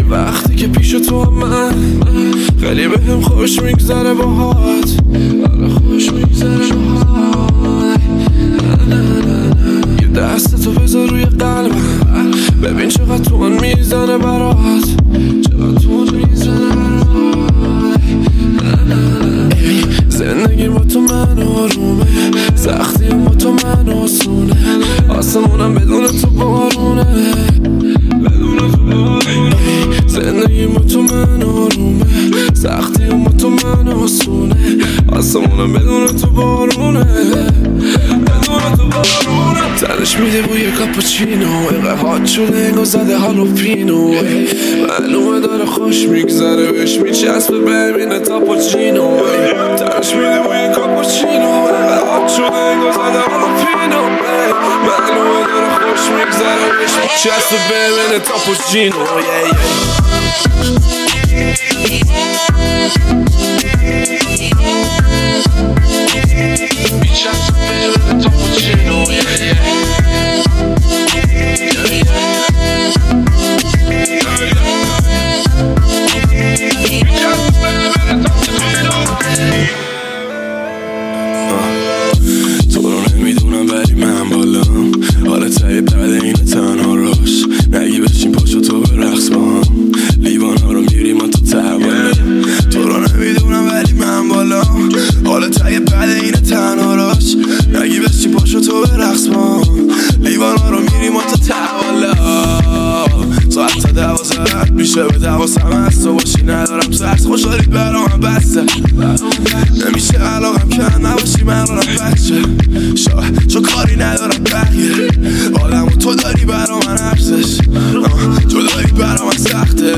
وقتی که پیش تو هم من خیلی بهم خوش میگذره باهات. آره خوش میگذره باهات. یه دست تو بذار روی قلبم ببین چقدر تون میزنه برات. چقدر تون میزنه برات. زندگی با تو من آرومه، سختی با تو من آسونه، آسمونم بدون تو بارونه، بدون تو بارونه. زندگی با تو من آرومه، سختی با تو من آسونه، آسمونم بدون تو بارونه، بدون تو بارونه. تنش میده بوی کاپوچینو، اینقدر هات شده انگار زده هالوپینو. معلومه داره خوش میگذره بهش میچسبه ببینه تاپوچینو. تنش میده بوی کاپوچینو، اینقدر هات شده انگار زده هالوپینو. معلومه داره خوش میگذره بهش میچسبه ببینه تاپوچینو. تو رو نمیدونم ولی من بالام، حالا تایی بعد این تنها راست نگی بشین پاشو تو به رقص با هم، لیوان ها رو میریم ما تو تحوله. تو رو نمیدونم ولی من بالام، حالا تایی بعد این تنها راست نگی بشین پاشو تو به رقص با هم، لیوان ها رو میریم ما تو تحوله. ساعت تا 12 میشه به 12 هست تو باشی ندارم ترس، خوشحالی برام بسته نمیشه علاقم که نباشی من رو بچه شاید چون کاری ندارم بقیه آدم و تو داری برا من ارزش، تو داری برا من سخته.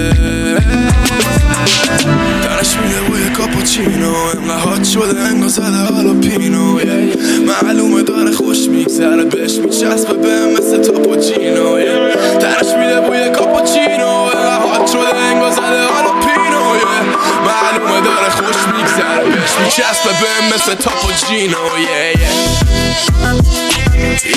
درش میده بوی کاپوچینو، اینقدر هات شده انگار زده هالوپینو. معلومه داره خوش میگذره بهش میچسبه بهم مثل تاپوچینو. درش میده بوی کاپوچینو، اینقدر هات شده انگار زده هالوپینو. معلومه داره خوش میگذره بهش میچسبه بهم مثل تاپوچینو.